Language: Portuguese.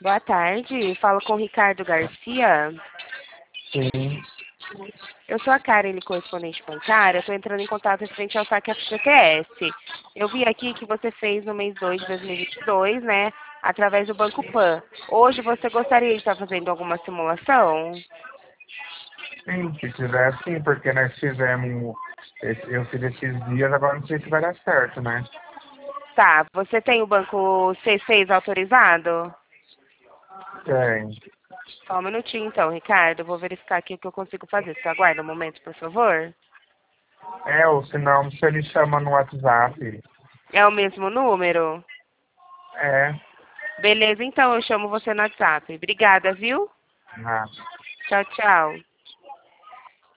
Boa tarde, falo com o Ricardo Garcia. Sim. Eu sou a Karen, correspondente bancária. Estou entrando em contato referente ao saque FGTS. Eu vi aqui que você fez no mês 2 de 2022, né? Através do Banco Pan. Hoje você gostaria de estar fazendo alguma simulação? Sim, se quiser sim, porque nós fizemos. Eu fiz esses dias, agora não sei se vai dar certo, né? Tá, você tem o banco C6 autorizado? Tem. Só um minutinho então, Ricardo. Eu vou verificar aqui o que eu consigo fazer. Você aguarda um momento, por favor? Ou senão você me chama no WhatsApp. É o mesmo número? É. Beleza, então eu chamo você no WhatsApp. Obrigada, viu? Ah. Tchau, tchau.